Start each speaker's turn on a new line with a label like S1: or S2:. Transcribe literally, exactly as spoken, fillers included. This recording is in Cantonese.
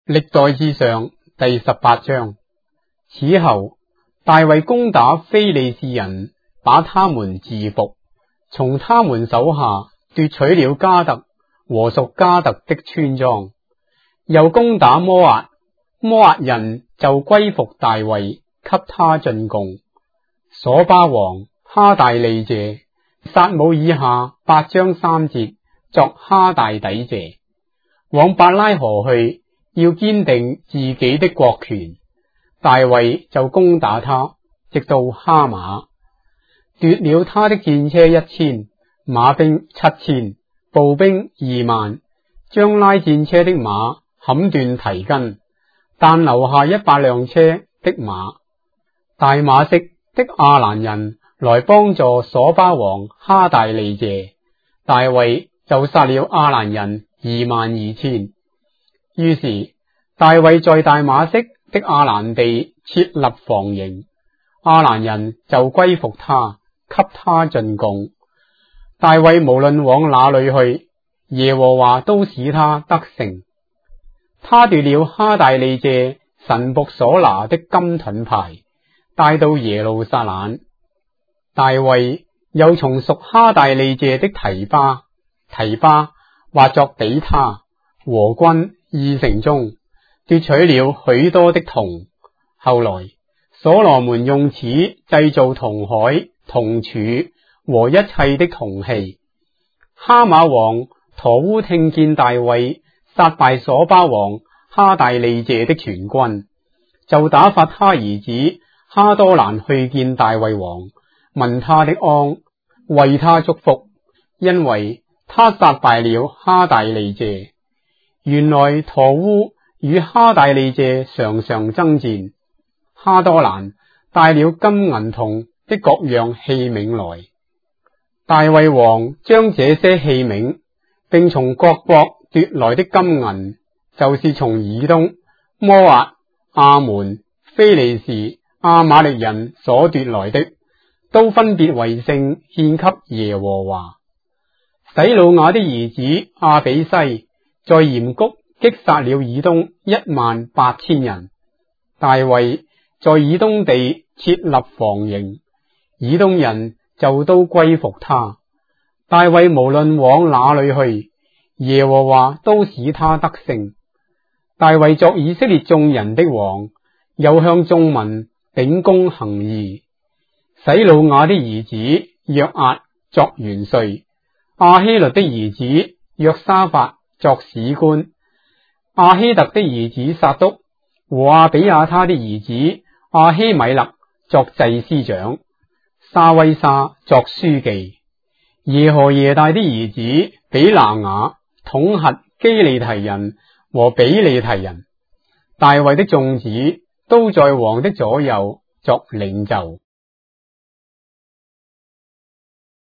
S1: 歷代志上第十八章。此後，大衛攻打非利士人，把他們治服，從他們手下奪取了迦特和屬迦特的村莊，又攻打摩押，摩押人就歸服大衛，給他進貢。瑣巴王哈大利謝，撒母耳下八章三節作哈大底謝，往伯拉河去，要堅定自己的國權。大衛就攻打他，直到哈馬，奪了他的戰車一千，馬兵七千，步兵二萬，將拉戰車的馬砍斷蹄筋，但留下一百輛車的馬。大馬色的亞蘭人來幫助瑣巴王哈大利謝，大衛就殺了亞蘭人二萬二千。於是大衛在大馬色的亞蘭地設立防營，亞蘭人就歸服他，給他進貢。大衛無論往哪裏去，耶和華都使他得勝。他奪了哈大利謝神僕所拿的金盾牌，帶到耶路撒冷。大衛又從屬哈大利謝的提巴，提巴挖作比他和軍二城中，奪取了許多的銅。後來所羅門用此製造銅海、銅柱和一切的銅器。哈馬王陀烏聽見大衛殺敗瑣巴王哈大利謝的全軍，就打發他兒子哈多蘭去見大衛王，問他的安，為他祝福，因為他殺敗了哈大利謝。原來陀烏與哈大利謝常常爭戰。哈多蘭帶了金銀銅的各樣器皿來，大衛王將這些器皿並從各國奪來的金銀，就是從以東、摩押、亞門、非利士、亞瑪力人所奪來的，都分別為聖獻給耶和華。洗魯雅的兒子亞比篩在鹽谷擊殺了以東一萬八千人。大衛在以東地設立防營，以東人就都歸服他。大衛無論往哪裏去，耶和華都使他得勝。大衛作以色列眾人的王，又向眾民秉公行義。洗魯雅的兒子約押作元帥，亞希律的兒子約沙法作史官，亞希特的兒子撒督和亞比亞他的兒子亞希米勒作祭司長，沙威沙作書記，耶何耶大的兒子比拿雅統轄基利提人和比利提人。大衛的眾子都在王的左右作領袖。